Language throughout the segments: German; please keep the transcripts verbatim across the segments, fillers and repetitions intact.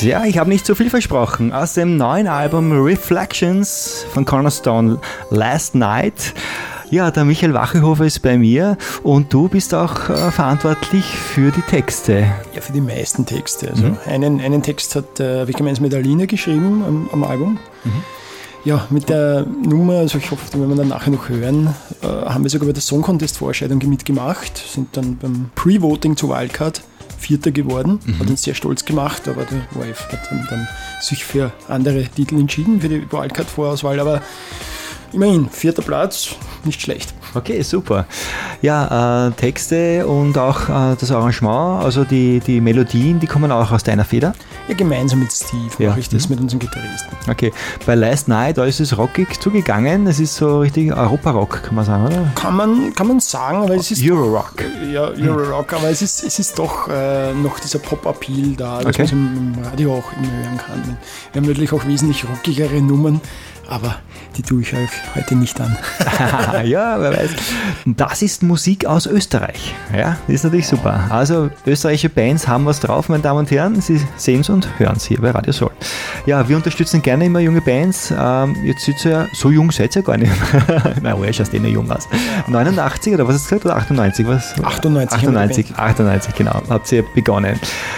Ja, ich habe nicht so viel versprochen. Aus dem neuen Album Reflections von Cornerstone Last Night. Ja, der Michael Wachelhofer ist bei mir und du bist auch äh, verantwortlich für die Texte. Ja, für die meisten Texte. Also mhm. einen, einen Text hat äh, ich gemeinsam mit Aline geschrieben am, am Album. Mhm. Ja, mit der Nummer, also ich hoffe, wenn wir dann nachher noch hören, äh, haben wir sogar bei der Song Contest Vorstellung mitgemacht, sind dann beim Pre-Voting zu Wildcard Vierter geworden, mhm. hat uns sehr stolz gemacht, aber der O R F hat dann, dann sich für andere Titel entschieden, für die Wildcard-Vorauswahl, aber immerhin, vierter Platz, nicht schlecht. Okay, super. Ja, äh, Texte und auch äh, das Arrangement, also die, die Melodien, die kommen auch aus deiner Feder? Ja, gemeinsam mit Steve ja. mache ich das mhm. mit unserem Gitarristen. Okay, bei Last Night, da ist es rockig zugegangen, es ist so richtig Europa-Rock, kann man sagen, oder? Kann man, kann man sagen, aber es ist... Euro-Rock. Ja, Euro-Rock, mhm. aber es ist, es ist doch äh, noch dieser Pop-Appeal da, dass okay. man es im Radio auch immer hören kann. Wir haben natürlich auch wesentlich rockigere Nummern, aber die tue ich euch heute nicht an. Ja, wer weiß. Das ist Musik aus Österreich. Ja, das ist natürlich super. Also österreichische Bands haben was drauf, meine Damen und Herren. Sie sehen es und hören es hier bei Radio Soul. Ja, wir unterstützen gerne immer junge Bands. Ähm, jetzt seid ihr ja, so jung seid ihr gar nicht. Nein, woher schaust du eh noch jung aus? neunundachtzig oder was hast du gesagt? Oder achtundneunzig? Was? achtundneunzig. achtundneunzig, achtundneunzig, genau. Habt ihr begonnen.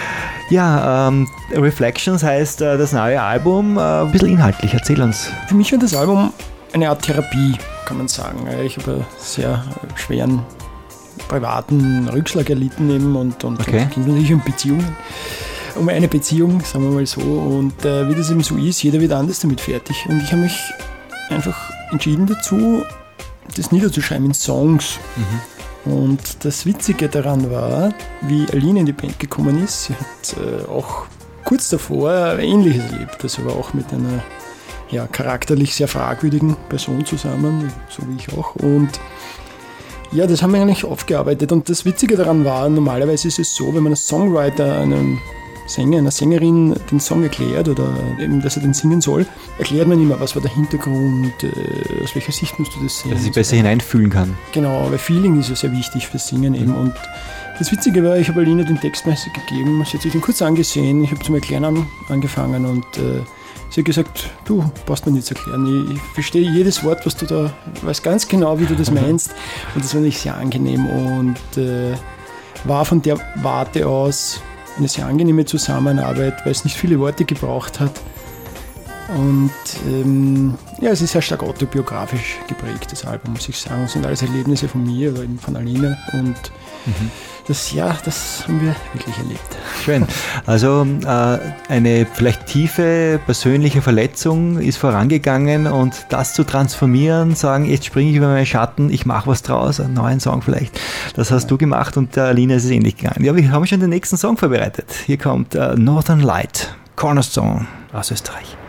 Ja, ähm, Reflections heißt äh, das neue Album. Äh, ein bisschen inhaltlich, erzähl uns. Für mich war das Album eine Art Therapie, kann man sagen. Ich habe einen sehr schweren privaten Rückschlag erlitten eben und, und, okay. und ging natürlich um Beziehungen. Um eine Beziehung, sagen wir mal so. Und äh, wie das eben so ist, jeder wird anders damit fertig. Und ich habe mich einfach entschieden dazu, das niederzuschreiben in Songs. Mhm. Und das Witzige daran war, wie Aline in die Band gekommen ist. Sie hat äh, auch kurz davor Ähnliches erlebt. Also war auch mit einer ja, charakterlich sehr fragwürdigen Person zusammen, so wie ich auch. Und ja, das haben wir eigentlich aufgearbeitet. Und das Witzige daran war, normalerweise ist es so, wenn man als Songwriter einem Sänger, einer Sängerin den Song erklärt oder eben, dass er den singen soll, erklärt man immer, was war der Hintergrund, äh, aus welcher Sicht musst du das sehen. Dass ich besser hineinfühlen kann. Genau, weil Feeling ist ja sehr wichtig fürs Singen eben. Und das Witzige war, ich habe Alina den Text meistens gegeben, sie hat sich den kurz angesehen, ich habe zum Erklären an, angefangen und äh, sie hat gesagt, du, brauchst mir nichts erklären, ich, ich verstehe jedes Wort, was du da, weiß ganz genau, wie du das meinst. Und das war nicht sehr angenehm und äh, war von der Warte aus eine sehr angenehme Zusammenarbeit, weil es nicht viele Worte gebraucht hat. Und ähm, ja, es ist sehr stark autobiografisch geprägt, das Album, muss ich sagen. Es sind alles Erlebnisse von mir oder eben von Aline. Und mhm. das, ja, das haben wir wirklich erlebt. Schön. Also äh, eine vielleicht tiefe persönliche Verletzung ist vorangegangen und das zu transformieren, sagen, jetzt springe ich über meinen Schatten, ich mache was draus, einen neuen Song vielleicht. Das hast ja. du gemacht und der Aline ist es ähnlich gegangen. Ja, wir haben schon den nächsten Song vorbereitet. Hier kommt äh, Northern Light, Cornerstone aus Österreich.